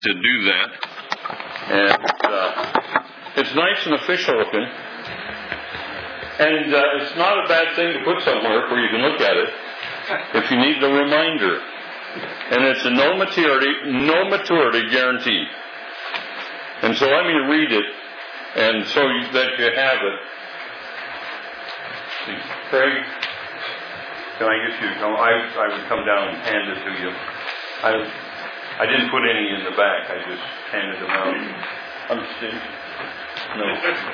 to do that. And it's nice and official looking. And it's not a bad thing to put somewhere where you can look at it if you need the reminder. And it's a no maturity guarantee. And so let me read it, and so that you have it. Craig, can I get you to come? I would come down and hand it to you. I didn't put any in the back. I just handed them out. Understand? No.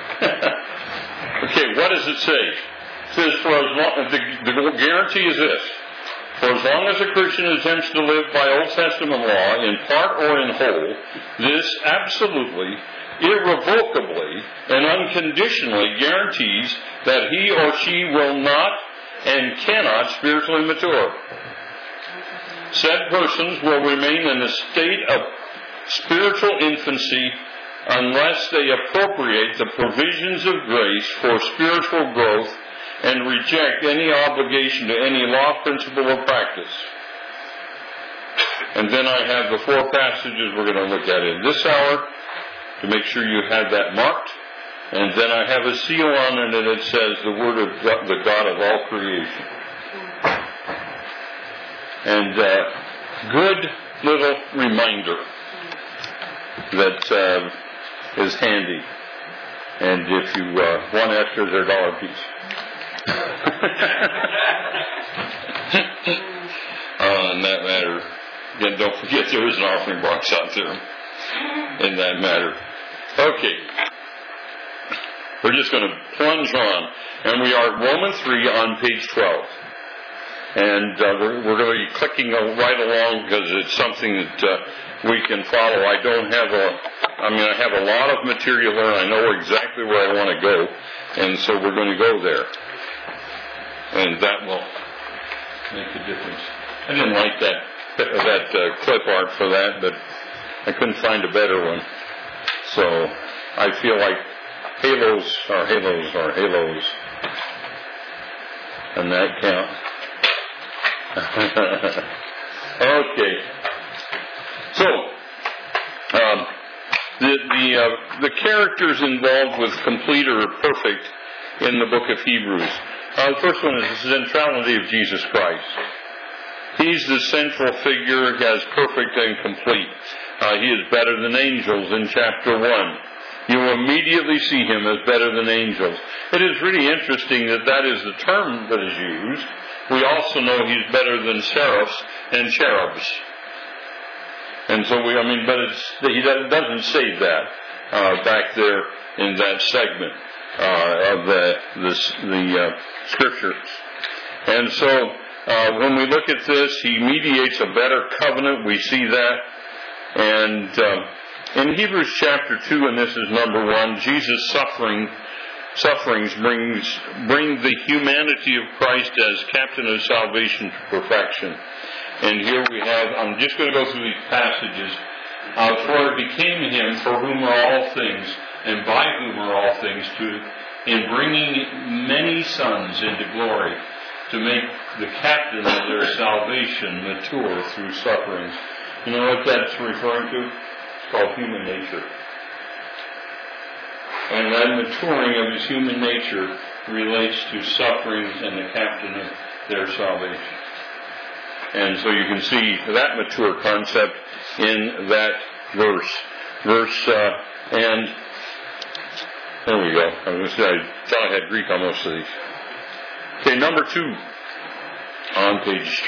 Okay, what does it say? It says, for as long, the guarantee is this. For as long as a Christian attempts to live by Old Testament law, in part or in whole, this absolutely, irrevocably, and unconditionally guarantees that he or she will not and cannot spiritually mature. Said persons will remain in a state of spiritual infancy unless they appropriate the provisions of grace for spiritual growth and reject any obligation to any law, principle, or practice. And then I have the 4 passages we're going to look at in this hour to make sure you have that marked. And then I have a seal on it, and it says the Word of God, the God of all creation. And good little reminder that is handy. And if you want extras, they're $1 piece. In that matter, again, don't forget there is an offering box out there in that matter. Okay. We're just going to plunge on. And we are at Romans 3 on page 12. And we're going to be clicking right along because it's something that we can follow. I have a lot of material there. I know exactly where I want to go. And so we're going to go there. And that will make a difference. I didn't like that clip art for that, but I couldn't find a better one. So I feel like halos are halos. And that counts. Okay. So, the characters involved with complete or perfect in the book of Hebrews. The first one is the centrality of Jesus Christ. He's the central figure as perfect and complete. He is better than angels in chapter 1. You will immediately see him as better than angels. It is really interesting that is the term that is used. We also know he's better than seraphs and cherubs. And so but he doesn't say that back there in that segment of the scripture. And so when we look at this, he mediates a better covenant. We see that. And in Hebrews chapter 2, and this is number 1, Jesus' sufferings bring the humanity of Christ as captain of salvation to perfection. And here we have, I'm just going to go through these passages. For it became him for whom are all things, and by whom are all things, in bringing many sons into glory, to make the captain of their salvation mature through sufferings. You know what that's referring to? It's called human nature. And that maturing of his human nature relates to sufferings and the captain of their salvation. And so you can see that mature concept in that verse. And there we go. I thought I had Greek on most of these. Okay, number 2 on page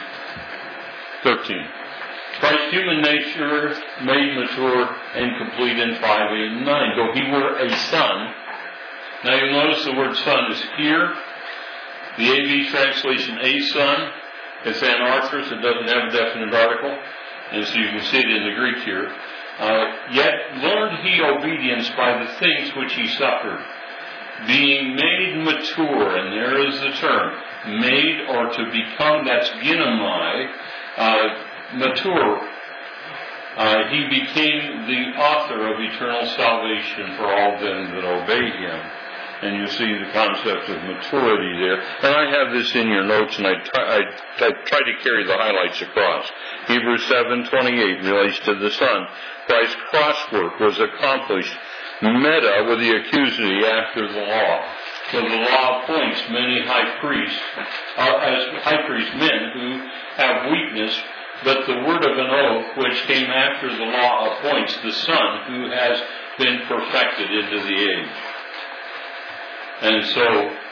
13. Christ's human nature made mature and complete in 5, 8, and 9. Though he were a son. Now you'll notice the word son is here. The AV translation, a son. It's anarthrous. It doesn't have a definite article. And so you can see it in the Greek here. Yet learned he obedience by the things which he suffered, being made mature, and there is the term, made or to become, that's ginomai, mature. He became the author of eternal salvation for all them that obey him. And you see the concept of maturity there. And I have this in your notes, and I try to carry the highlights across. Hebrews 7:28 relates to the Son. Christ's crosswork was accomplished meta with the accusatory after the law. So the law appoints many high priests, as high priest men who have weakness, but the word of an oath, which came after the law, appoints the Son who has been perfected into the age. And so,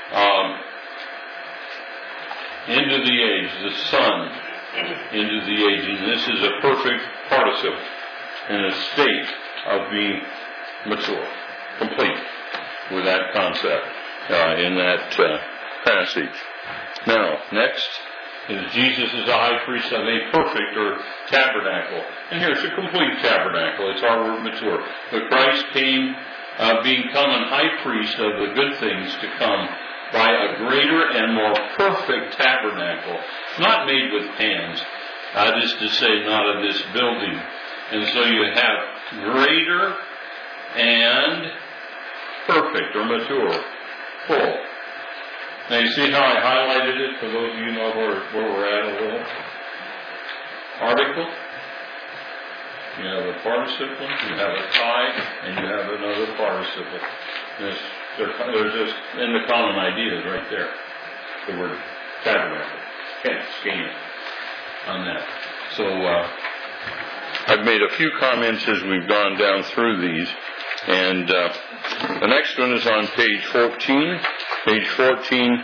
into the age, the Son, into the age. And this is a perfect participle in a state of being mature, complete, with that concept in that passage. Now, next is Jesus is a high priest of a perfect or tabernacle. And here's a complete tabernacle. It's our word mature. But Christ came become a high priest of the good things to come by a greater and more perfect tabernacle, not made with hands, that is to say, not of this building. And so you have greater and perfect or mature, full. Now you see how I highlighted it for those of you who know where we're at a little? Article. You have a participle, you have a tie, and you have another participle. They're just in the common ideas right there. The word tabernacle. Can't scan on that. So I've made a few comments as we've gone down through these. And the next one is on page 14. Page 14.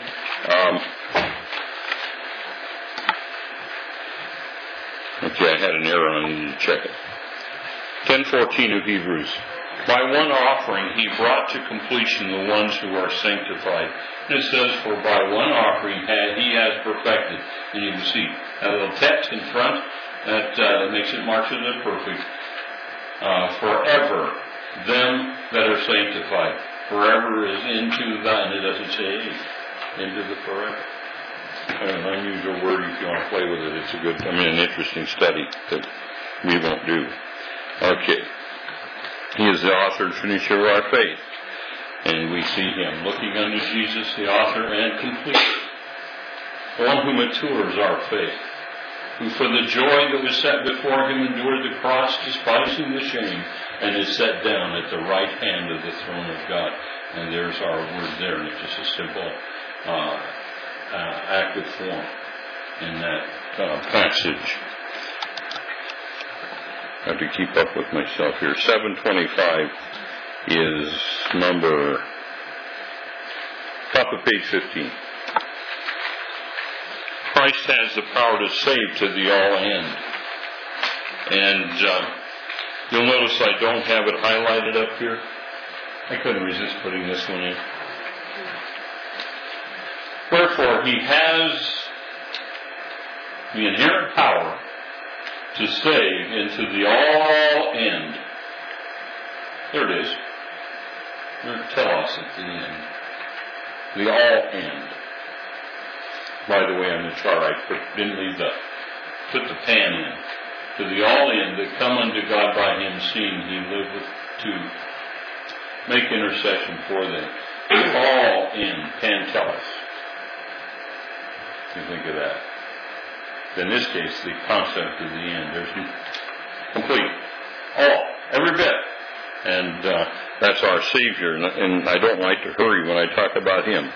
Okay, I had an error. I needed to check it. 10:14 of Hebrews. By one offering he brought to completion the ones who are sanctified. And it says, for by one offering he has perfected. And you can see that little text in front that makes it marks it as perfect. Forever them that are sanctified. Forever is into the, and it doesn't say age, into the forever. An unusual word if you want to play with it. It's an interesting study that we won't do. Okay. He is the author and finisher of our faith. And we see him looking unto Jesus, the author and completer. The one who matures our faith. Who for the joy that was set before him endured the cross, despising the shame, and is set down at the right hand of the throne of God. And there's our word there, and it's just a simple active form in that passage. I have to keep up with myself here. 725 is number, top of page 15. Christ has the power to save to the all end. And you'll notice I don't have it highlighted up here. I couldn't resist putting this one in. Wherefore, he has the inherent power to save into the all end. There it is. Telos at the end. The all end. By the way, on the chart, I didn't leave put the pan in. To the all end that come unto God by him, seeing he liveth to make intercession for them. The all end, pantelos. You think of that. In this case, the concept of the end. There's complete. All. Every bit. And that's our Savior. And I don't like to hurry when I talk about him.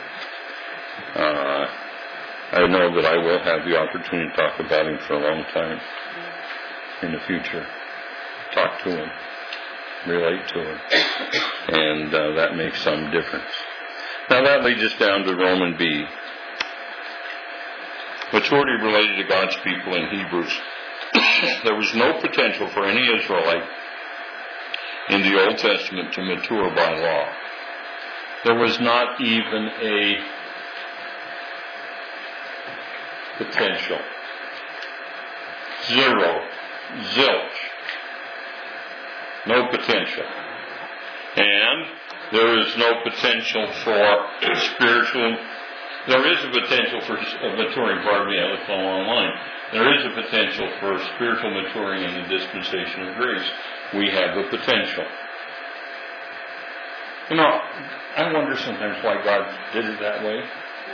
I know that I will have the opportunity to talk about him for a long time in the future. Talk to him. Relate to him. And that makes some difference. Now that leads us down to Roman B. Maturity related to God's people in Hebrews. There was no potential for any Israelite in the Old Testament to mature by law. There was not even a potential. Zero. Zilch. No potential. And there is no potential for spiritual. There is a potential for maturing, pardon me, I looked on online. There is a potential for spiritual maturing in the dispensation of grace. We have the potential. I wonder sometimes why God did it that way.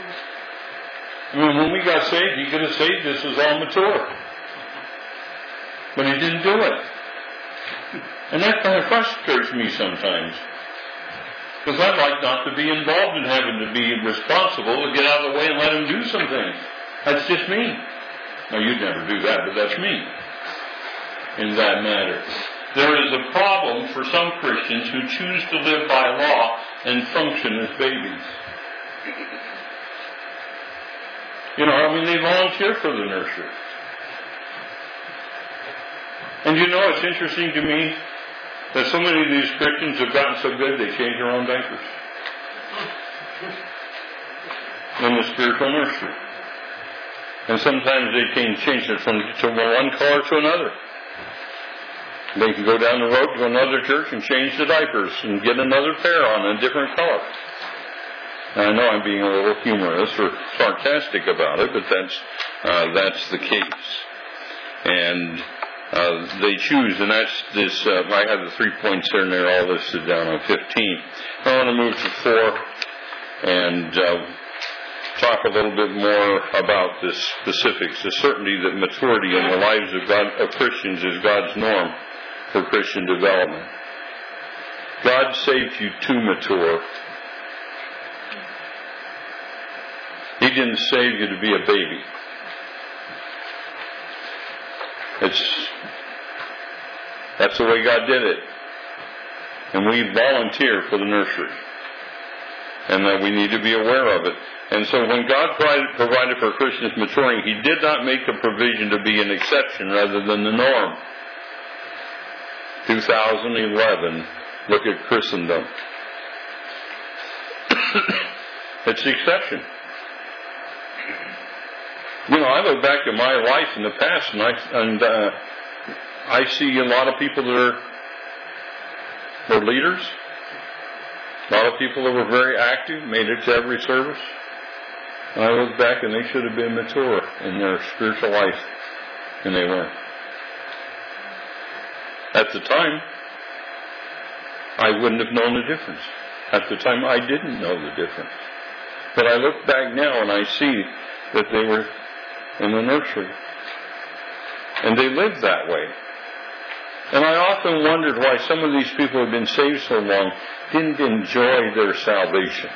When we got saved, He could have saved us as all mature. But He didn't do it. And that kind of frustrates me sometimes. Because I'd like not to be involved in having to be responsible to get out of the way and let Him do some things. That's just me. Now, you'd never do that, but that's me in that matter. There is a problem for some Christians who choose to live by law and function as babies. They volunteer for the nursery. And it's interesting to me that so many of these Christians have gotten so good they change their own diapers in the spiritual nursery. And sometimes they can change it from one color to another. They can go down the road to another church and change the diapers and get another pair on a different color. Now, I know I'm being a little humorous or sarcastic about it, but that's the case. And they choose, and that's this. I have the 3 points there, and they're all listed down on 15. I want to move to 4 and talk a little bit more about the specifics. The certainty that maturity in the lives of Christians is God's norm for Christian development. God saved you to mature. He didn't save you to be a baby. That's the way God did it. And we volunteer for the nursery. And that we need to be aware of it. And so when God provided for Christians maturing, He did not make a provision to be an exception rather than the norm. 2011, look at Christendom. It's the exception. I look back at my life in the past, and I see a lot of people that were leaders, a lot of people that were very active, made it to every service. And I look back, and they should have been mature in their spiritual life, and they weren't. At the time, I wouldn't have known the difference. At the time, I didn't know the difference. But I look back now, and I see that they were in the nursery. And they lived that way. And I often wondered why some of these people who had been saved so long didn't enjoy their salvation.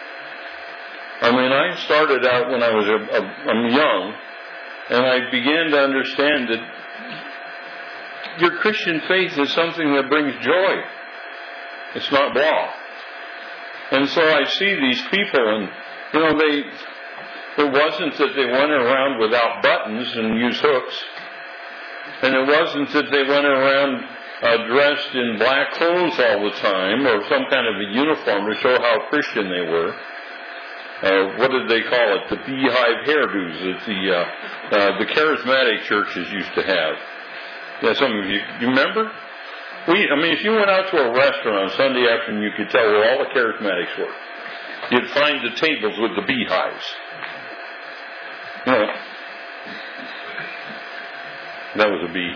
I started out when I was young, and I began to understand that your Christian faith is something that brings joy. It's not law. And so I see these people, and it wasn't that they went around without buttons and used hooks. And it wasn't that they went around dressed in black clothes all the time or some kind of a uniform to show how Christian they were. What did they call it? The beehive hairdos that the charismatic churches used to have. Yeah, some of you remember? If you went out to a restaurant on Sunday afternoon, you could tell where all the charismatics were. You'd find the tables with the beehives. That was a bee.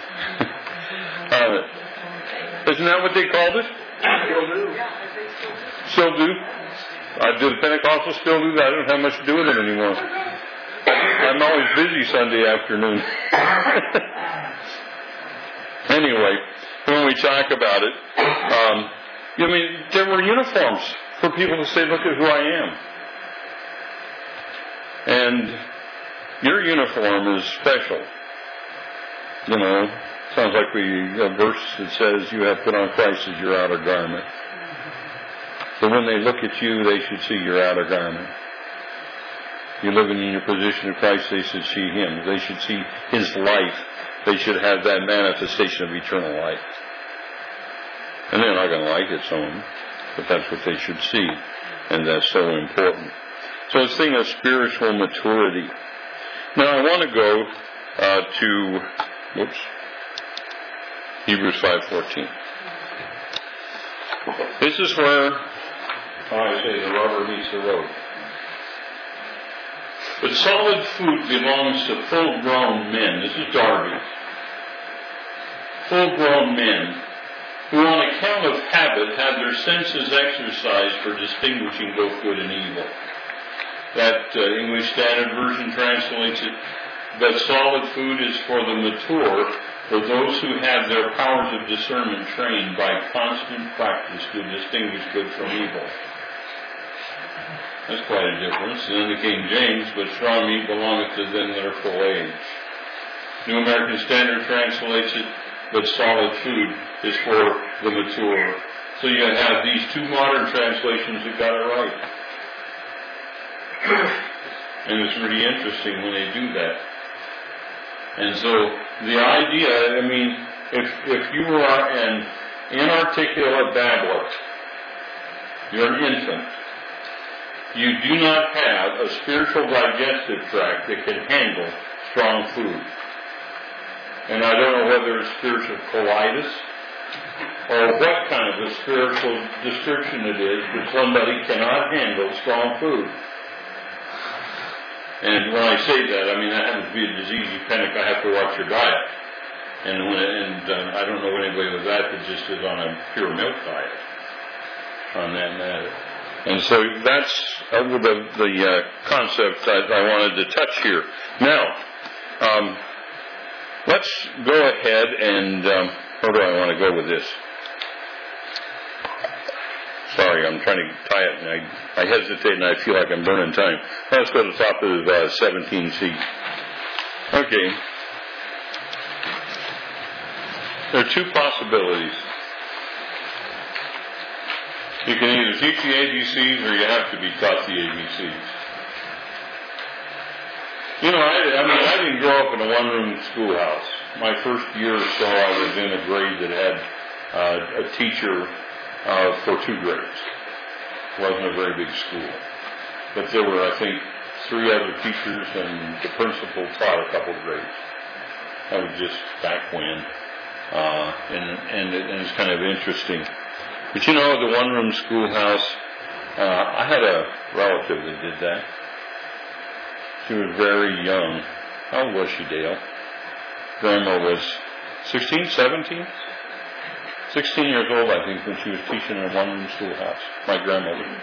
Isn't that what they called it? Still do. Do the Pentecostals still do that? I don't have much to do with it anymore. I'm always busy Sunday afternoon. Anyway, when we talk about it, there were uniforms for people to say, look at who I am. And your uniform is special. Sounds like a verse that says you have put on Christ as your outer garment. So when they look at you, they should see your outer garment. You're living in your position of Christ, they should see Him. They should see His life. They should have that manifestation of eternal life. And they're not going to like it, some of them, but that's what they should see. And that's so important. So it's a thing of spiritual maturity. Now I want to go to Hebrews 5:14. This is where I say the rubber meets the road. But solid food belongs to full-grown men. This is Darby. Full-grown men who on account of habit have their senses exercised for distinguishing both good and evil. That English Standard Version translates it, but solid food is for the mature, for those who have their powers of discernment trained by constant practice to distinguish good from evil. That's quite a difference. And then the King James, but strong meat belongeth to them that are full age. New American Standard translates it, but solid food is for the mature. So you have these two modern translations that got it right. And it's really interesting when they do that. And so the idea, I mean, if you are an inarticulate babbler, you're an infant, you do not have a spiritual digestive tract that can handle strong food. And I don't know whether it's spiritual colitis or what kind of a spiritual description it is, but somebody cannot handle strong food. And when I say that, I mean that happens to be a disease you panic. I have to watch your diet. And I don't know anybody with that just is on a pure milk diet on that matter. And so that's the concept that I wanted to touch here. Now, let's go ahead and where do I want to go with this? Sorry, I'm trying to tie it, and I hesitate, and I feel like I'm burning time. Let's go to the top of 17C. Okay. There are two possibilities. You can either teach the ABCs or you have to be taught the ABCs. You know, I didn't grow up in a one-room schoolhouse. My first year or so, I was in a grade that had a teacher for 2 grades. It wasn't a very big school. But there were, I think, 3 other teachers, and the principal taught a couple of grades. That was just back when. And it's kind of interesting. But you know, the one-room schoolhouse, I had a relative that did that. She was very young. How old was she, Dale? Grandma was 16, 17? 16 years old, I think, when she was teaching in a one-room schoolhouse. My grandmother.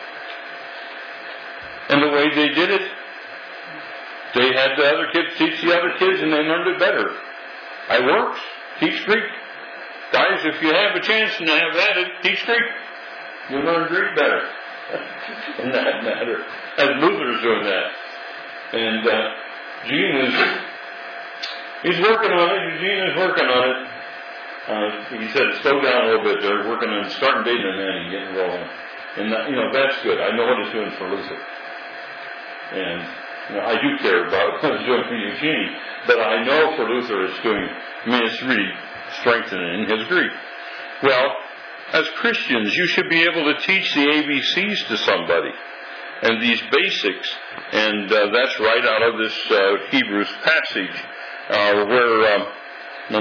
And the way they did it, they had the other kids teach the other kids, and they learned it better. I worked. Teach Greek. Guys, if you have a chance and have at it, teach Greek. You'll learn Greek better. In that matter. As Luther's doing that. And Gene he's working on it. Eugene is working on it. He said, slow down a little bit. They're working on starting dating a man and getting rolling. And that's good. I know what it's doing for Luther. And I do care about what it's doing for Eugene, but I know for Luther it's really strengthening his Greek. Well, as Christians, you should be able to teach the ABCs to somebody, and these basics, and that's right out of this Hebrews passage, where, let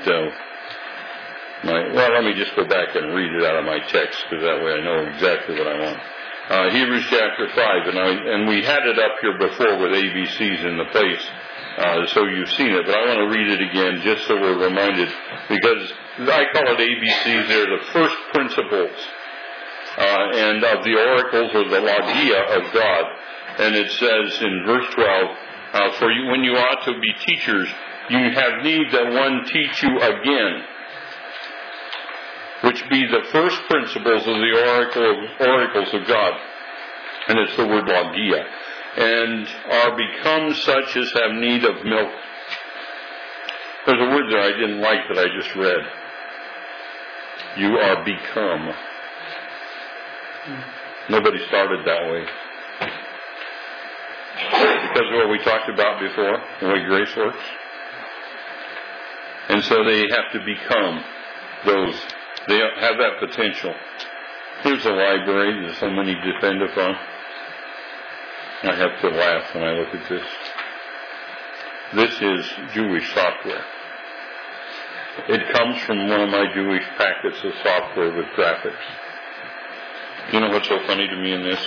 me just go back and read it out of my text, because that way I know exactly what I want. Hebrews chapter 5, and we had it up here before with ABCs in the place, so you've seen it, but I want to read it again just so we're reminded, because I call it ABCs. They're the first principles, and of the oracles or the logia of God. And it says in verse 12, for you, when you ought to be teachers, you have need that one teach you again, which be the first principles of the oracles of God. And it's the word logia. And are become such as have need of milk. There's a word there I didn't like that I just read. You are become. Nobody started that way. Because of what we talked about before, the way grace works. And so they have to become those. They have that potential. Here's a library that somebody depend upon. I have to laugh when I look at this. This is Jewish software. It comes from one of my Jewish packets of software with graphics. You know what's so funny to me in this?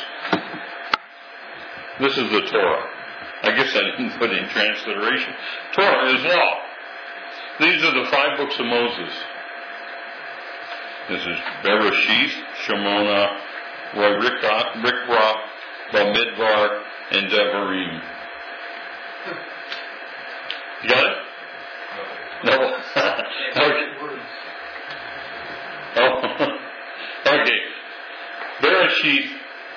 This is the Torah. I guess I didn't put in transliteration. Torah is law. These are the 5 books of Moses. This is Bereshith, Shemona, Rikroth, Bamidbar, and Devarim. You got it? No. Okay. Bereshith,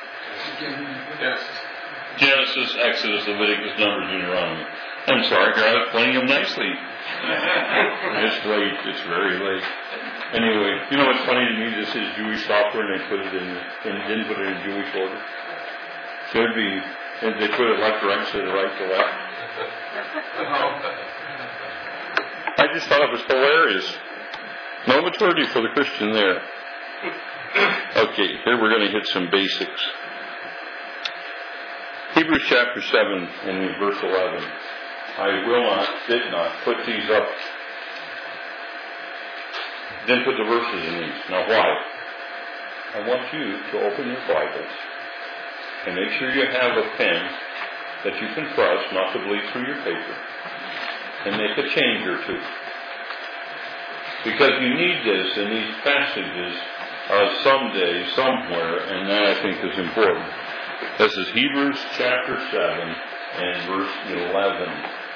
Genesis, Exodus, Leviticus, Numbers, Deuteronomy. I'm sorry, I was playing them nicely. It's late. It's very late. Anyway, you know what's funny to me? This is Jewish software, and they put it didn't put it in Jewish order. Should be. They put it left to right instead of right to left. I just thought it was hilarious. No maturity for the Christian there. Okay, here we're going to hit some basics. Hebrews chapter 7 and verse 11. I did not put these up. Didn't put the verses in these. Now why? I want you to open your Bibles and make sure you have a pen that you can trust not to bleed through your paper and make a change or two. Because you need this in these passages someday, somewhere, and that I think is important. This is Hebrews chapter 7 and verse 11.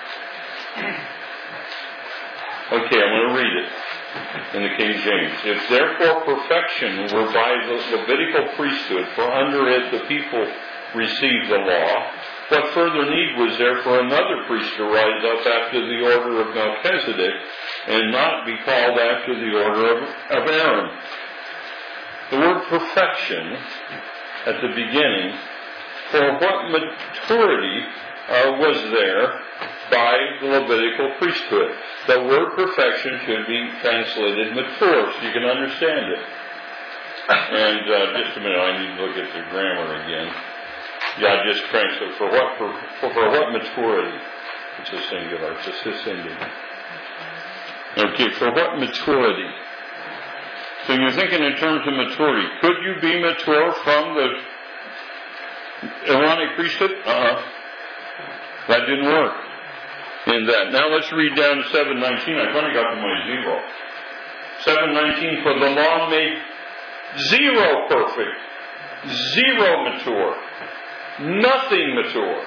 Okay, I'm going to read it in the King James. If therefore perfection were by the Levitical priesthood, for under it the people received the law, what further need was there for another priest to rise up after the order of Melchizedek and not be called after the order of Aaron? The word perfection at the beginning, for what maturity was there by the Levitical priesthood? The word perfection should be translated mature, so you can understand it. And just a minute, I need to look at the grammar again. Yeah, just translate for what maturity? It's a singular. It's a singular. Okay, for what maturity? So you're thinking in terms of maturity. Could you be mature from the Aaronic priesthood? That didn't work in that. Now let's read down to 7:19. I finally got to my zero. 7:19, for the law made zero perfect, zero mature, nothing mature.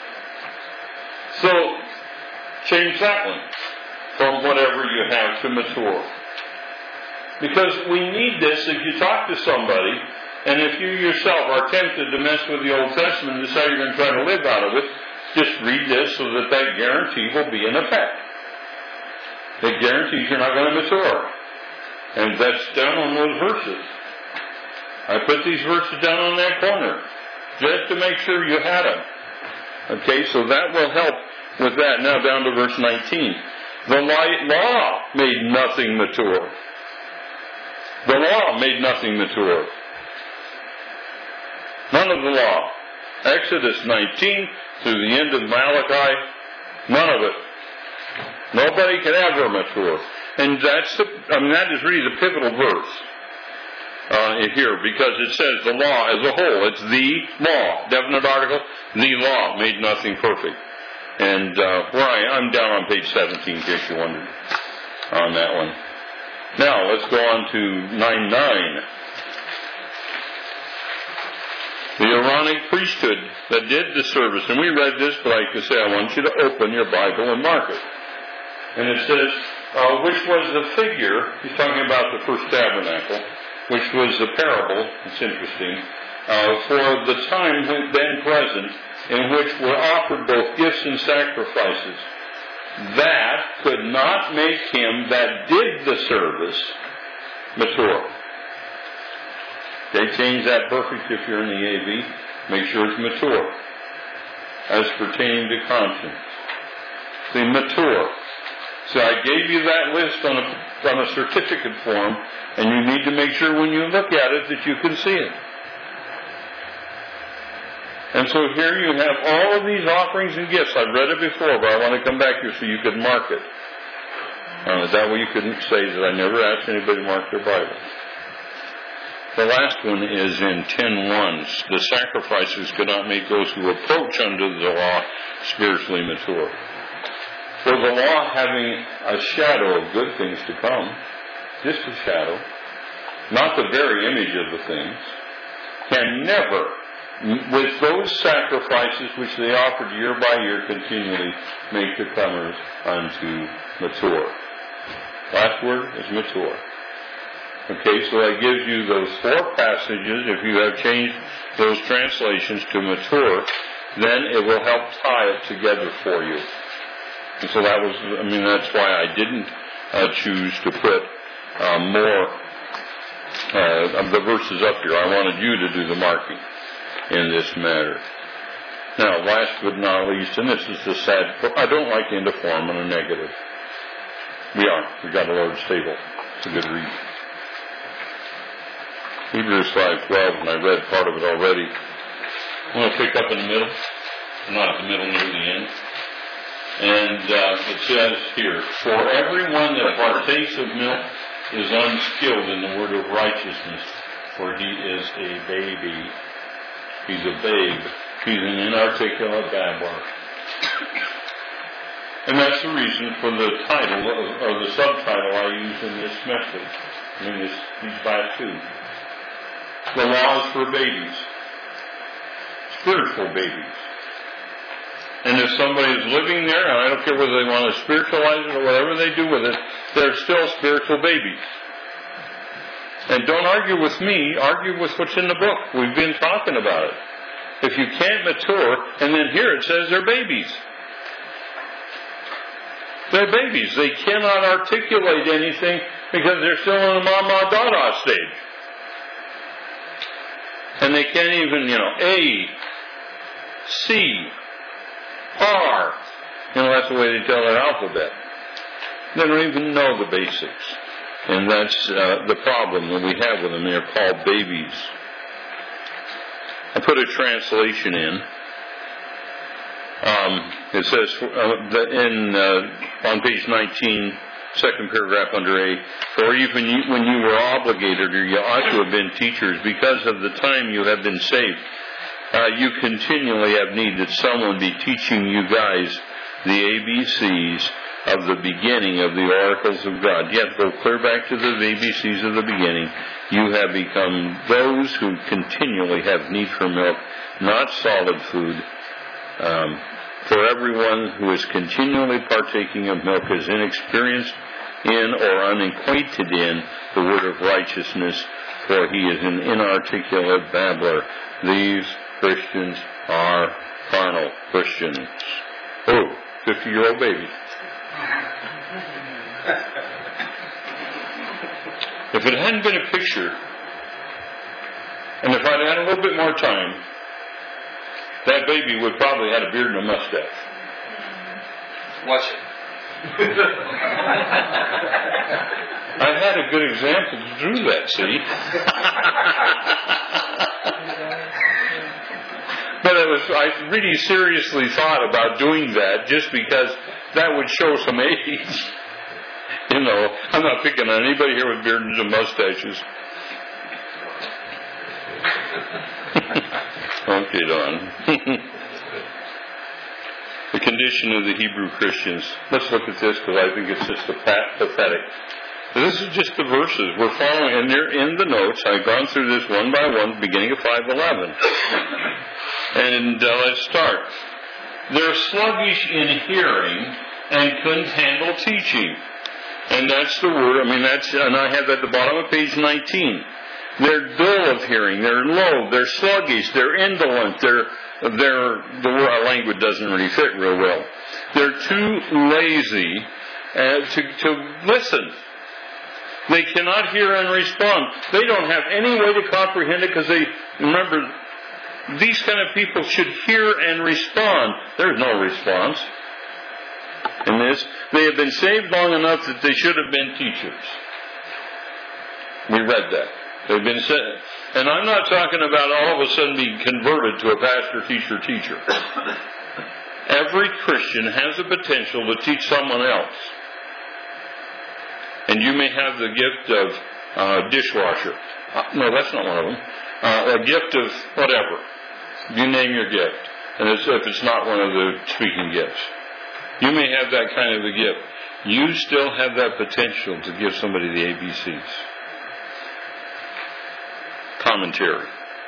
So change that one from whatever you have to mature. Because we need this if you talk to somebody, and if you yourself are tempted to mess with the Old Testament and decide you're going to try to live out of it, just read this so that that guarantee will be in effect. It guarantees you're not going to mature. And that's down on those verses. I put these verses down on that corner just to make sure you had them. Okay, so that will help with that. Now down to verse 19. The law made nothing mature. The law made nothing mature. None of the law. Exodus 19 through the end of Malachi, none of it. Nobody can ever mature. And that is really the pivotal verse here, because it says the law as a whole. It's the law. Definite article. The law made nothing perfect. And I'm down on page 17, in case you wondered on that one. Now, let's go on to 9:9. The Aaronic priesthood that did the service. And we read this, but like I say, I want you to open your Bible and mark it. And it says, which was the figure, he's talking about the first tabernacle, which was the parable, it's interesting, for the time then present, in which were offered both gifts and sacrifices. That could not make him that did the service mature. They change that perfect if you're in the AV. Make sure it's mature. As pertaining to conscience. See, mature. So I gave you that list on a certificate form, and you need to make sure when you look at it that you can see it. And so here you have all of these offerings and gifts. I've read it before, but I want to come back here so you can mark it. That way you couldn't say that I never asked anybody to mark their Bible. The last one is in 10:1. The sacrifices could not make those who approach unto the law spiritually mature. For the law having a shadow of good things to come, just a shadow, not the very image of the things, can never, with those sacrifices which they offered year by year continually, make the comers unto mature. Last word is mature. Okay, so that gives you those 4 passages. If you have changed those translations to mature, then it will help tie it together for you. And so that's why I didn't choose to put more of the verses up here. I wanted you to do the marking in this matter. Now, last but not least, and this is the sad, I don't like into form in a negative. We got a Lord's table. It's a good read. Hebrews 5:12, and I read part of it already. I'm going to pick up in the middle, not the middle, near the end. And it says here, for everyone that partakes of milk is unskilled in the word of righteousness, for he is a baby. He's a babe. He's an inarticulate babbler. And that's the reason for the title, or the subtitle I use in this message, these last 2. The law is for babies. Spiritual babies. And if somebody is living there, and I don't care whether they want to spiritualize it or whatever they do with it, they're still spiritual babies. And don't argue with me, argue with what's in the book. We've been talking about it. If you can't mature, and then here it says they're babies. They're babies. They cannot articulate anything because they're still in the mama dada stage. And they can't even, A, C, R. That's the way they tell their alphabet. They don't even know the basics. And that's the problem that we have with them. They're called babies. I put a translation in. It says on page 19, second paragraph under A, for even when you were obligated, or you ought to have been teachers, because of the time you have been saved, you continually have need that someone be teaching you guys the ABCs of the beginning of the oracles of God. Yet go clear back to the ABCs of the beginning. You have become those who continually have need for milk, not solid food. For everyone who is continually partaking of milk is inexperienced in or unacquainted in the word of righteousness, for he is an inarticulate babbler. These Christians are carnal Christians. 50-year-old baby. If it hadn't been a picture, and if I'd had a little bit more time, that baby would probably have had a beard and a mustache. Watch it. I had a good example to do that, see? But I really seriously thought about doing that just because that would show some age. I'm not picking on anybody here with beards and mustaches. Okay, Don. The condition of the Hebrew Christians. Let's look at this because I think it's just pathetic. This is just the verses we're following, and they're in the notes. I've gone through this one by one, beginning of 5:11. And let's start. They're sluggish in hearing and couldn't handle teaching. And that's the word. And I have at the bottom of page 19. They're dull of hearing. They're low. They're sluggish. They're indolent. The word language doesn't really fit real well. They're too lazy to listen. They cannot hear and respond. They don't have any way to comprehend it because remember, these kind of people should hear and respond. There's no response in this. They have been saved long enough that they should have been teachers. We read that. They've been saved. And I'm not talking about all of a sudden being converted to a pastor, teacher. Every Christian has the potential to teach someone else. And you may have the gift of dishwasher. No, that's not one of them. A gift of whatever. You name your gift. And if it's not one of the speaking gifts. You may have that kind of a gift. You still have that potential to give somebody the ABCs. commentary.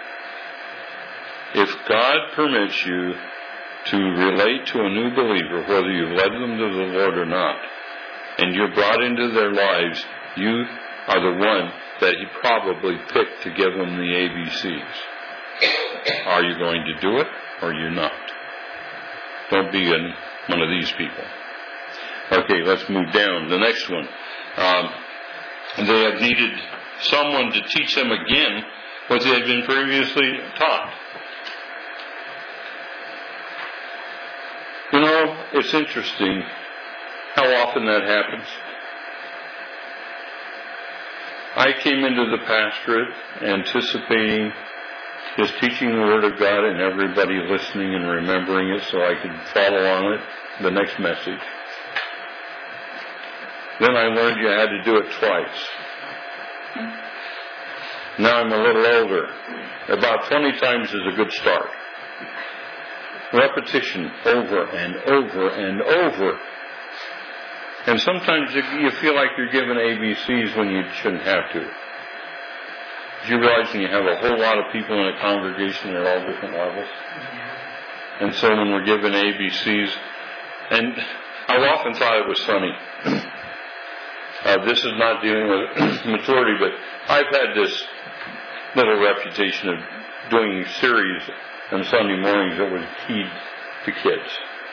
If God permits you to relate to a new believer, whether you've led them to the Lord or not, and you're brought into their lives, you are the one that He probably picked to give them the ABCs. Are you going to do it, or are you not? Don't be one of these people. Okay, let's move down. The next one. They have needed someone to teach them again what they had been previously taught. You know, it's interesting how often that happens. I came into the pastorate anticipating just teaching the Word of God and everybody listening and remembering it so I could follow on it, the next message. Then I learned you had to do it twice. Now I'm a little older. About 20 times is a good start. Repetition over and over and over. And sometimes you feel like you're given ABCs when you shouldn't have to. Do you realize when you have a whole lot of people in a congregation at all different levels? And so when we're given ABCs, and I often thought it was funny. This is not dealing with maturity, but I've had this little reputation of doing series on Sunday mornings that was keyed to kids.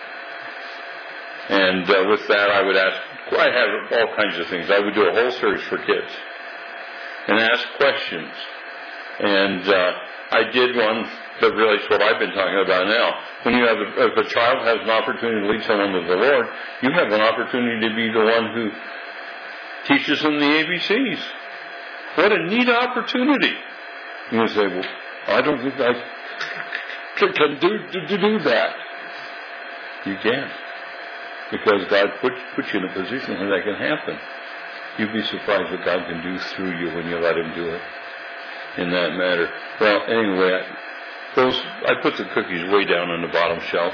And with that, I would ask, I have all kinds of things. I would do a whole series for kids and ask questions. And I did one that relates what I've been talking about now. When you have, if a child has an opportunity to lead someone to the Lord, you have an opportunity to be the one who teaches them the ABCs. What a neat opportunity. You say, well, I don't think I can do that. You can. Because God puts you in a position where that can happen. You'd be surprised what God can do through you when you let Him do it in that matter. Well, anyway, I put the cookies way down on the bottom shelf.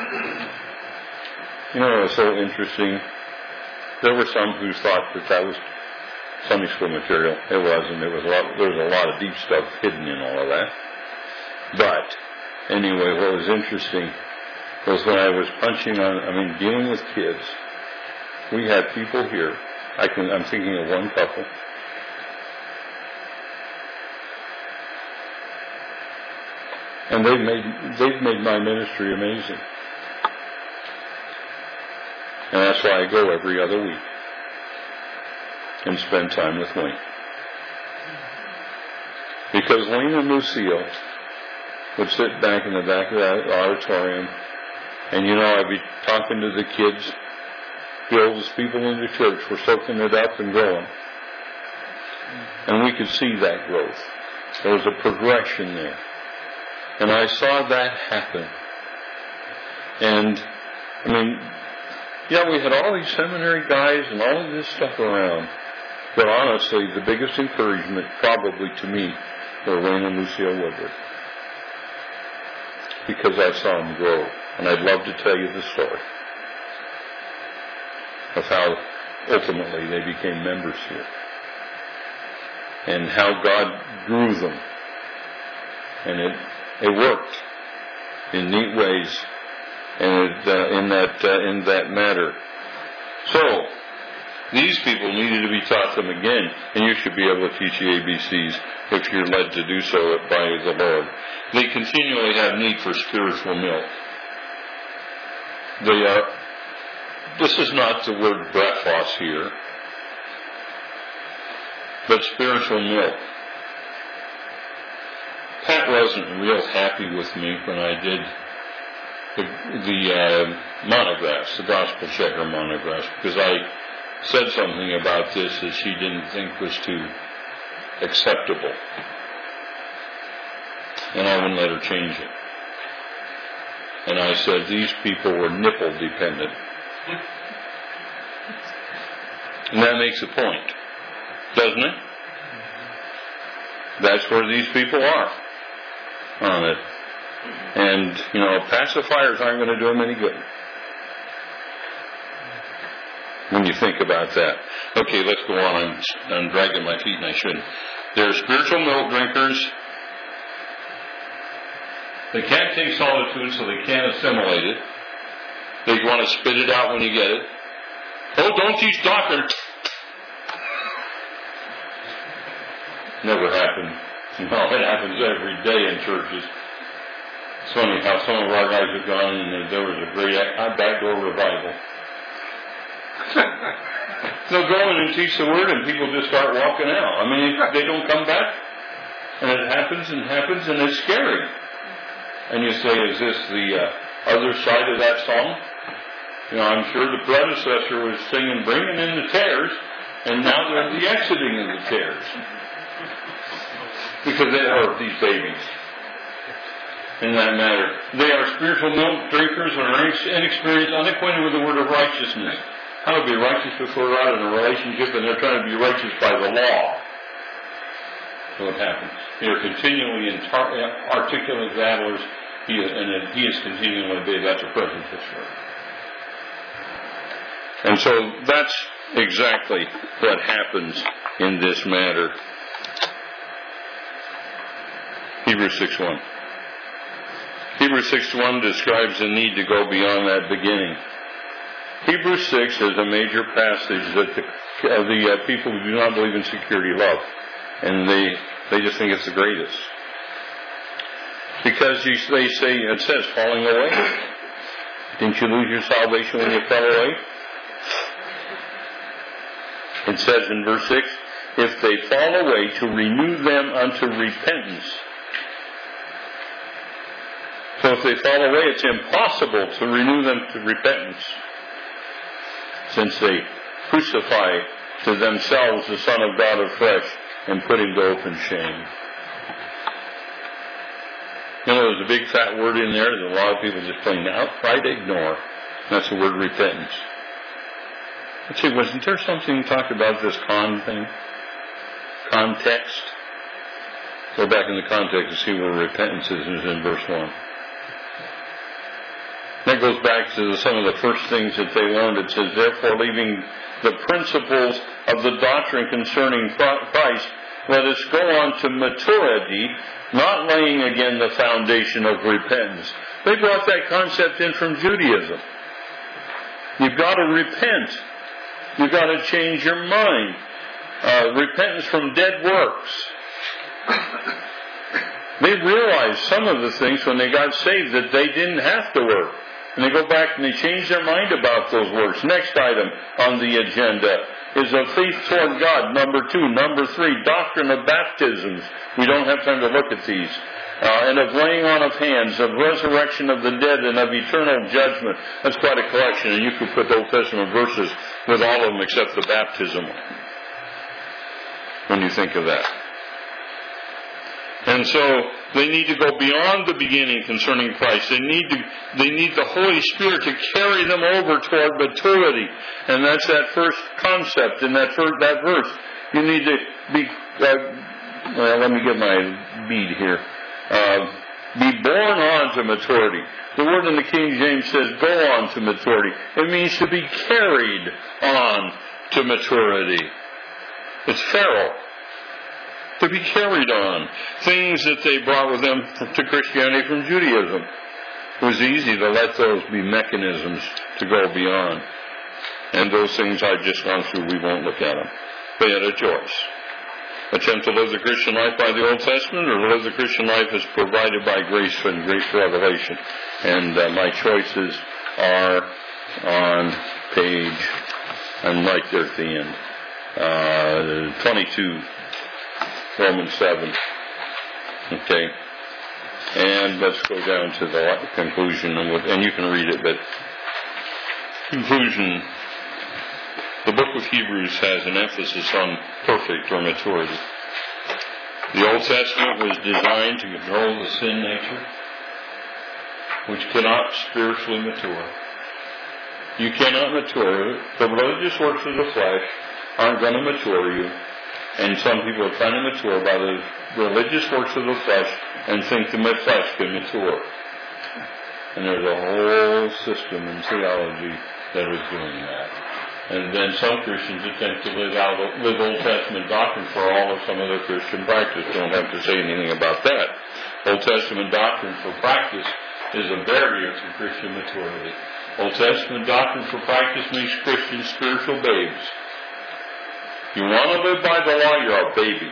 You know, it was so interesting. There were some who thought that was Sunday school material. It wasn't. There was a lot of deep stuff hidden in all of that. But anyway, what was interesting was when I was dealing with kids, we had people here. I'm thinking of one couple. And they've made my ministry amazing. And that's why I go every other week and spend time with Wayne. Because Wayne and Lucille would sit back in the back of that auditorium, and I'd be talking to the kids. The oldest people in the church were soaking it up and growing. And we could see that growth. There was a progression there. And I saw that happen. And, we had all these seminary guys and all of this stuff around. But honestly, the biggest encouragement probably to me were Wayne and Lucille Woodward. Because I saw them grow. And I'd love to tell you the story of how ultimately they became members here. And how God grew them. And it worked in neat ways and in that matter. So, these people needed to be taught them again, and you should be able to teach the ABCs if you're led to do so by the Lord. They continually have need for spiritual milk. This is not the word brephos here, but spiritual milk. Pat wasn't real happy with me when I did the monographs, the Gospel Checker monographs, because I said something about this that she didn't think was too acceptable. And I wouldn't let her change it. And I said these people were nipple dependent. And that makes a point, doesn't it? That's where these people are on it. And, pacifiers aren't going to do them any good when you think about that. Okay, let's go on. I'm dragging my feet and I shouldn't. They're spiritual milk drinkers They can't take solid food, so they can't assimilate it. They want to spit it out when you get it. Oh, don't teach doctrine. Never happened. No, it happens every day in churches. It's funny how some of our guys have gone and there was a great backdoor revival. They'll go in and teach the word and people just start walking out. I mean, they don't come back. And it happens and it's scary. And you say, is this the other side of that song? You know, I'm sure the predecessor was singing, bringing in the tares, and now they're the exiting of the tares. Because they are these babies. In that matter. They are spiritual milk drinkers and are inexperienced, unacquainted with the word of righteousness. How to be righteous before God in a relationship, and they're trying to be righteous by the law. So what happens? They are continually articulate babblers, and he is continually obeyed. That's a present history. And so that's exactly what happens in this matter. Hebrews 6:1. Hebrews 6:1 describes the need to go beyond that beginning. Hebrews 6 is a major passage that the people who do not believe in security love. And they just think it's the greatest. Because they say, it says, falling away. Didn't you lose your salvation when you fell away? It says in verse 6, if they fall away, to renew them unto repentance. So if they fall away, it's impossible to renew them to repentance, since they crucify to themselves the Son of God afresh and put him to open shame. You know, there's a big fat word in there that a lot of people just plain outright ignore. That's the word repentance. Let's see, wasn't there something talked about this thing? Context? Go back in the context and see where repentance is in verse 1. That goes back to some of the first things that they learned. It says, therefore, leaving the principles of the doctrine concerning Christ, let us go on to maturity, not laying again the foundation of repentance. They brought that concept in from Judaism. You've got to repent. You've got to change your mind. Repentance from dead works. They realized some of the things when they got saved that they didn't have to work. And they go back and they change their mind about those works. Next item on the agenda is of faith toward God. Number 2. Number 3, doctrine of baptisms. We don't have time to look at these. And of laying on of hands, of resurrection of the dead, and of eternal judgment. That's quite a collection, and you could put Old Testament verses with all of them except the baptism when you think of that. And so they need to go beyond the beginning concerning Christ. They need the Holy Spirit to carry them over toward maturity. And that's that first concept in that verse. You need to be, let me get my bead here. Be born on to maturity. The word in the King James says go on to maturity. It means to be carried on to maturity. It's feral. To be carried on. Things that they brought with them to Christianity from Judaism. It was easy to let those be mechanisms to go beyond. And those things I've just gone through, we won't look at them. They had a choice. Attempt to live the Christian life by the Old Testament, or live the Christian life as provided by grace and great revelation. And my choices are on page, I'm right there at the end, 22, Romans 7. Okay. And let's go down to the conclusion, and you can read it, but conclusion. The book of Hebrews has an emphasis on perfect or maturity. The Old Testament was designed to control the sin nature, which cannot spiritually mature. You cannot mature. The religious works of the flesh aren't going to mature you. And some people are trying to mature by the religious works of the flesh and think the flesh can mature. And there's a whole system in theology that is doing that. And then some Christians attempt to live Old Testament doctrine for all of some other Christian practice. Don't have to say anything about that. Old Testament doctrine for practice is a barrier to Christian maturity. Old Testament doctrine for practice makes Christians spiritual babes. You want to live by the law, you're a baby.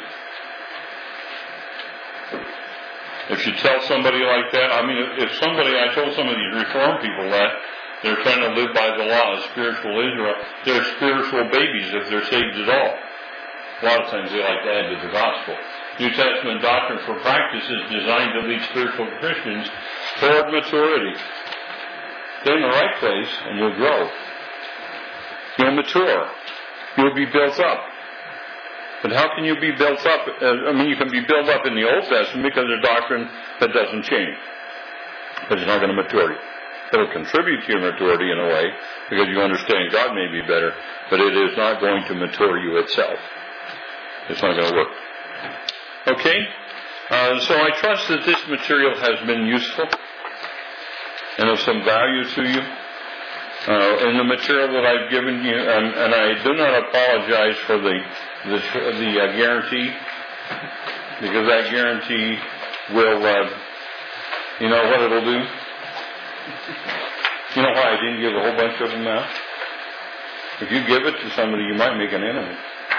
If you tell somebody like that, I told some of these Reformed people that they're trying to live by the law of spiritual Israel, they're spiritual babies if they're saved at all. A lot of times they like to add to the gospel. New Testament doctrine for practice is designed to lead spiritual Christians toward maturity. Get in the right place and you'll grow. You'll mature. You'll be built up. But how can you be built up? You can be built up in the Old Testament because of doctrine that doesn't change. But it's not going to mature you. It'll contribute to your maturity in a way because you understand God may be better, but it is not going to mature you itself. It's not going to work. Okay? So I trust that this material has been useful and of some value to you. In the material that I've given you, and I do not apologize for the guarantee, because that guarantee will, you know what it'll do? You know why I didn't give a whole bunch of them out? If you give it to somebody, you might make an enemy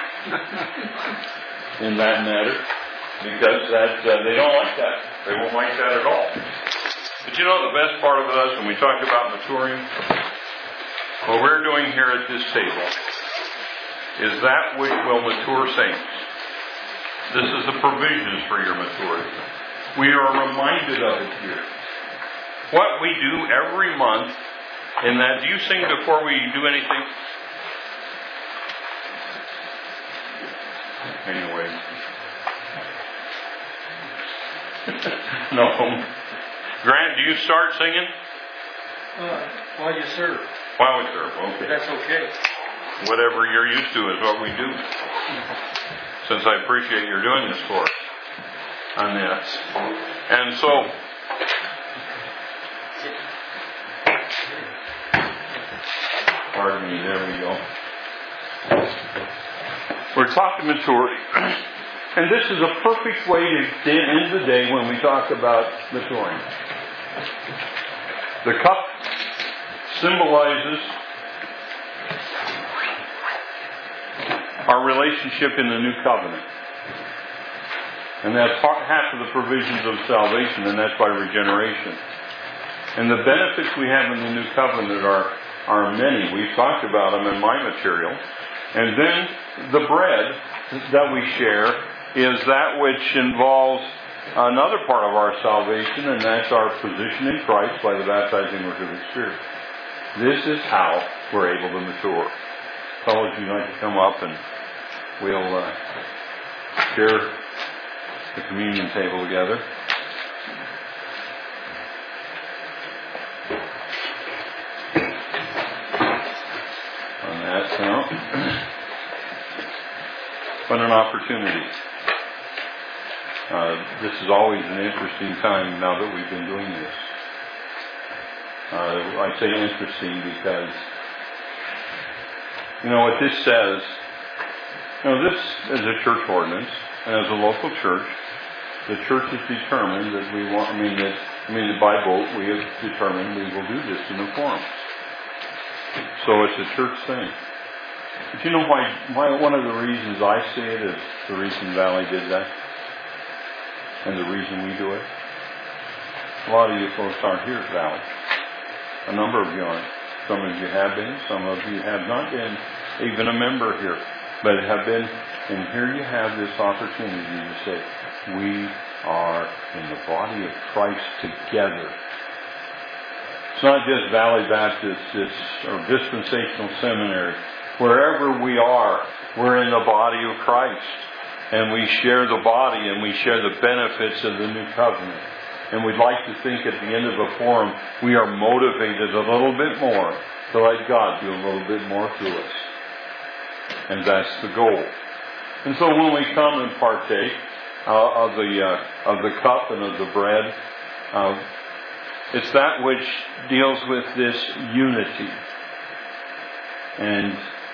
in that matter, because they don't like that. They won't like that at all. But you know the best part of us when we talk about maturing? What we're doing here at this table is that which will mature saints. This is the provisions for your maturity. We are reminded of it here. What we do every month in that, do you sing before we do anything? Anyway. No. Grant, do you start singing? While you serve. While we serve, okay. That's okay. Whatever you're used to is what we do. Since I appreciate you're doing this for us on this. And so, pardon me, there we go. We're talking maturity. And this is a perfect way to end the day when we talk about maturing. The cup symbolizes our relationship in the new covenant. And that's half of the provisions of salvation, and that's by regeneration. And the benefits we have in the new covenant are many. We've talked about them in my material. And then the bread that we share is that which involves another part of our salvation, and that's our position in Christ by the baptizing work of the Spirit. This is how we're able to mature. Fellows, you'd like to come up and we'll share the communion table together. On that count. What an opportunity. This is always an interesting time now that we've been doing this. I say interesting because, what this says, this is a church ordinance, and as a local church, the church has determined that we want, by vote, we have determined we will do this in the forum. So it's a church thing. But you know why one of the reasons I see it is the reason Valley did that? And the reason we do it? A lot of you folks aren't here at Valley. A number of you aren't. Some of you have been. Some of you have not been even a member here. But have been. And here you have this opportunity to say, we are in the body of Christ together. It's not just Valley Baptist or Dispensational Seminary. Wherever we are, we're in the body of Christ. And we share the body and we share the benefits of the new covenant. And we'd like to think at the end of a forum, we are motivated a little bit more to let God do a little bit more through us. And that's the goal. And so when we come and partake of the cup and of the bread, it's that which deals with this unity. And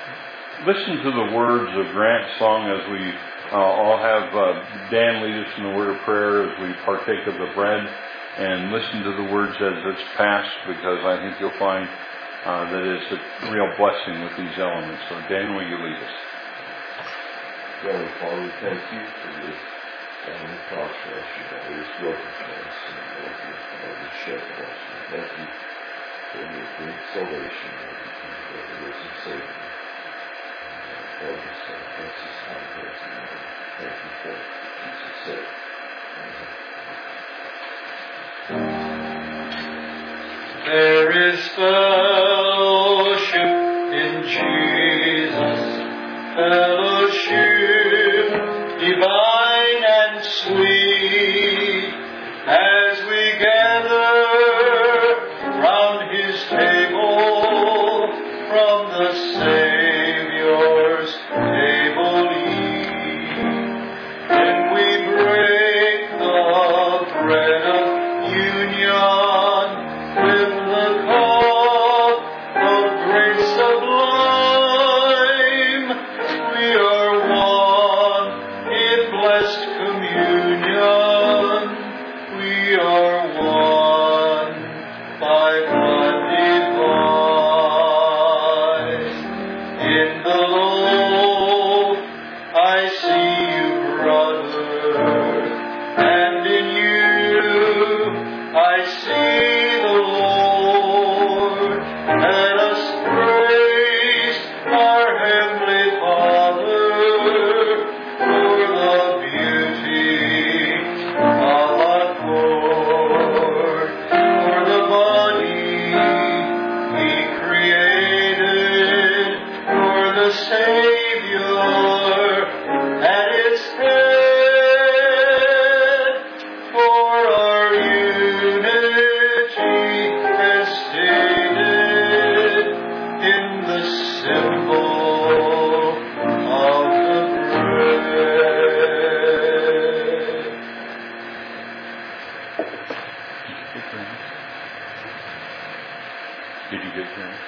listen to the words of Grant's song as we all have Dan lead us in the word of prayer as we partake of the bread, and listen to the words as it's passed, because I think you'll find that it's a real blessing with these elements. So Dan, will you lead us? Heavenly Father, we thank you for this cross for us, this broken for us, and Lord, your shed for us. We thank you for your great salvation, Lord, for the risen Savior. Lord, this precious time for us, Lord. Thank you for it. Jesus' sake. There is fellowship in Jesus, fellowship divine and sweet, as we gather round His table, from the Savior's table eat. When we break the bread of union with the cup of grace sublime, we are one in blessed communion. We are one by blood divine. In the loaf I see you, brother, and in you I see the Lord. Let us praise our Heavenly Father for the beauty of accord, for the body He created, for the Savior at its head, for our unity as stated in the symbol of the bread. Did you get Grant?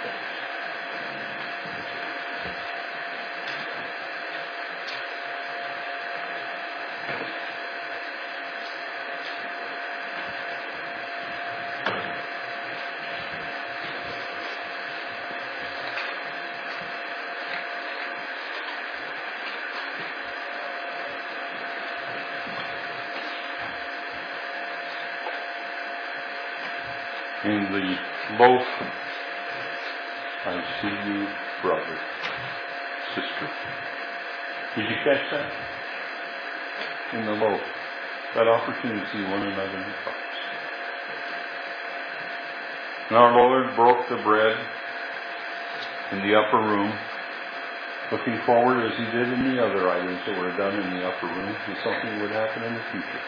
In the loaf, I see you, brother, sister. Did you catch that? In the loaf, that opportunity to see one another in Christ. And our Lord broke the bread in the upper room, looking forward as He did in the other items that were done in the upper room to something would happen in the future.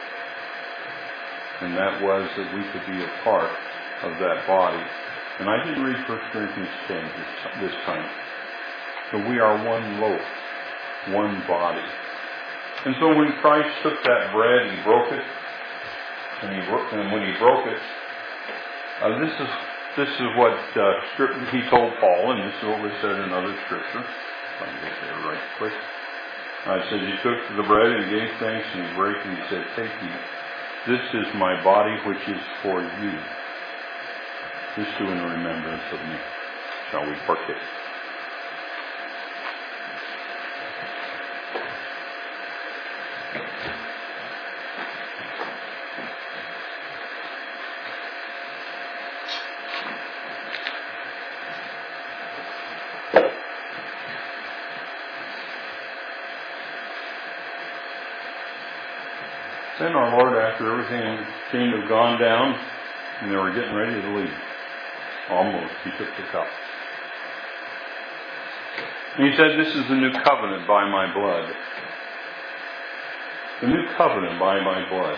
And that was that we could be a part of that body. And I didn't read 1 Corinthians 10 this time. But we are one loaf, one body. And so when Christ took that bread, He broke it. And when He broke it, this is what He told Paul, and this is what was said in other scripture. If I can get there right quick. I said, He took the bread and gave thanks, and He broke it, and He said, take, eat. This is my body, which is for you. This do in remembrance of me. Shall we partake? Then our Lord, after everything seemed to have gone down, and they were getting ready to leave, almost, He took the cup. And He said, this is the new covenant by my blood. The new covenant by my blood.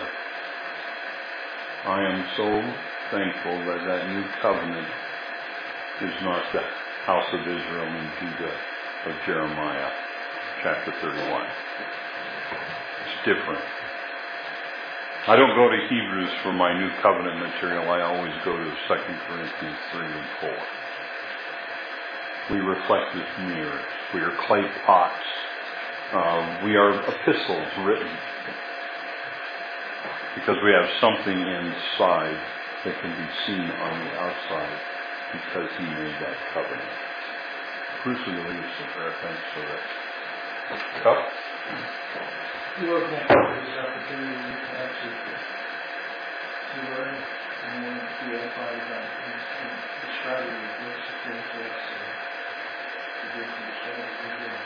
I am so thankful that that new covenant is not the house of Israel and Judah of Jeremiah, chapter 31. It's different. I don't go to Hebrews for my new covenant material. I always go to 2 Corinthians 3 and 4. We reflect His mirrors. We are clay pots. We are epistles written because we have something inside that can be seen on the outside because He made that covenant. Bruce will lead us in prayer. Thanks for that. Cup? Lord, thank you for this opportunity to actually to learn and then to be edified about and describe your books of things to us to get to the show of your will.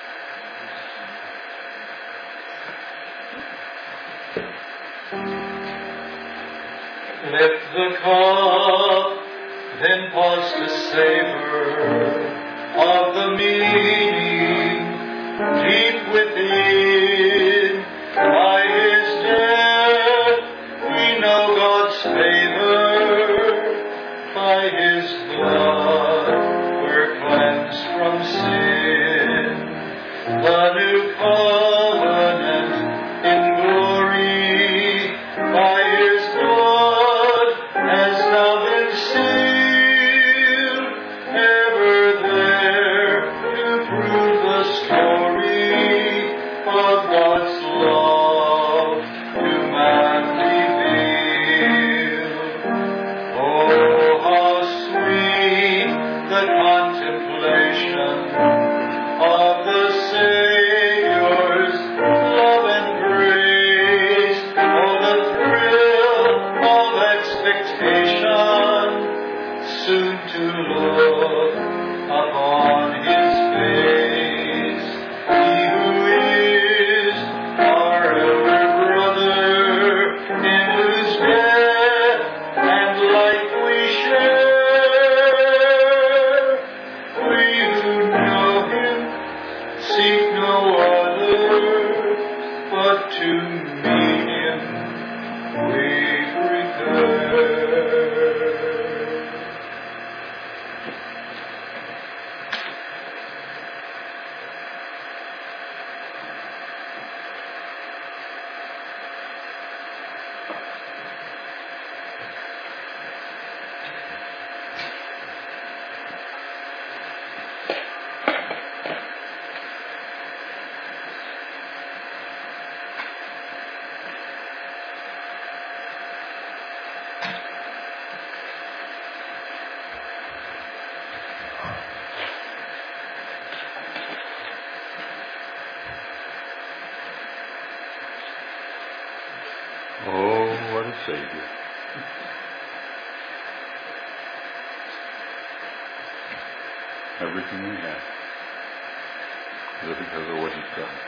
Lift the cup, then pause to savor of the meaning deep within. By His death we know God's favor. By His blood we're cleansed from sin. The new covenant in glory. By His blood has now been sealed. Ever there to prove the story of God's love to man revealed. Oh, how sweet the contemplation of the Savior's love and grace. Oh, the thrill of expectation, soon to look upon His face. He who is our elder brother, in whose death and life we share. We who know Him seek no other, but to meet Him we prepare. Oh, what a Savior. Everything we have is because of what He's done.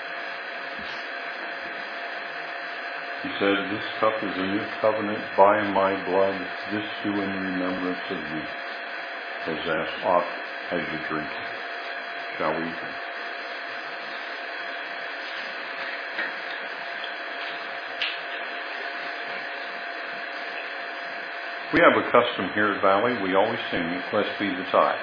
He said, this cup is a new covenant by my blood. This do in remembrance of me. As oft as you drink it. Shall we? We have a custom here at Valley. We always sing, Blessed Be the Tie.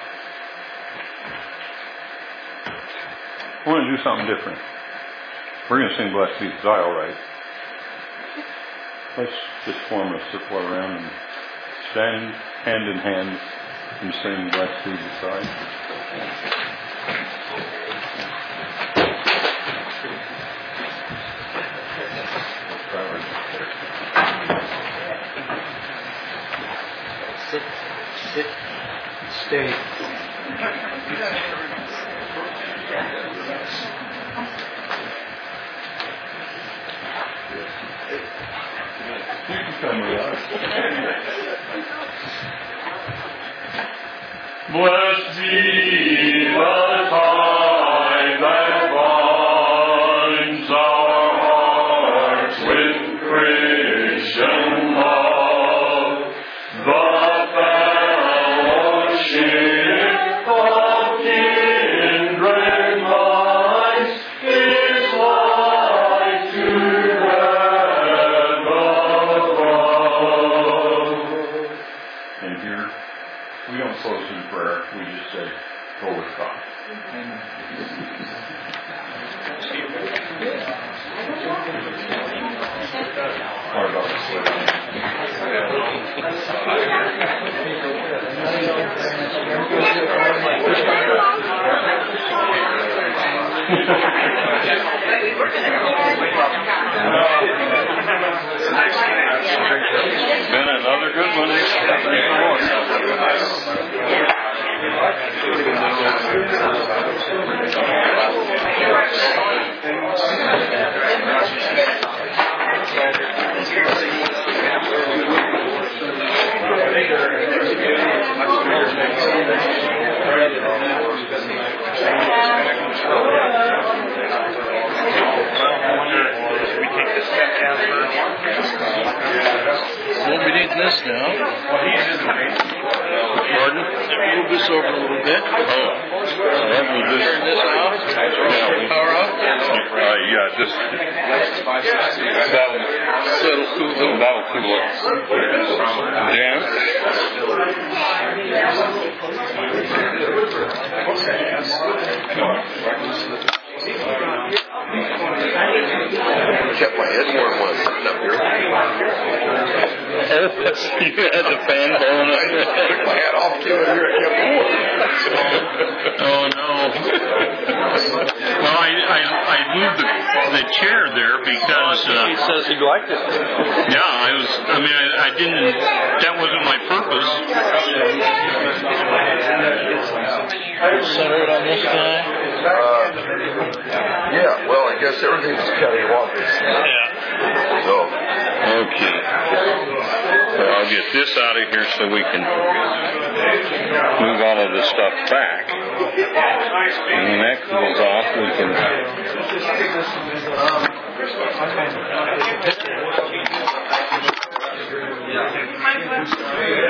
I want to do something different. We're going to sing Blessed Be the Tie, all right. Let's just form a circle around and stand hand in hand and sing Blessed Be the Tie. Sit, stay. Blessed be the tie that binds our hearts with Christian love, the fellowship of kindred minds is like to heaven above. And here, we don't close in prayer. We just say, go with God. What about the slave? Been another good one. We'll be needing this now. Pardon? Move this over a little bit. Oh, that was Turn just. this off. Power off. Yeah, just. That'll cool it. Dan? Kept my head warm when I was sitting up here. Oh, you had the fan blowing up. Took my hat off too, and here it kept warm. Oh no. Well, I moved the chair there because He says he liked it. yeah, I didn't. That wasn't my purpose. Center it on this guy. Yeah, well, I guess everything's kind of obvious. Yeah. So, Okay. Well, I'll get this out of here so we can move all of the stuff back. And when that cools off, we can.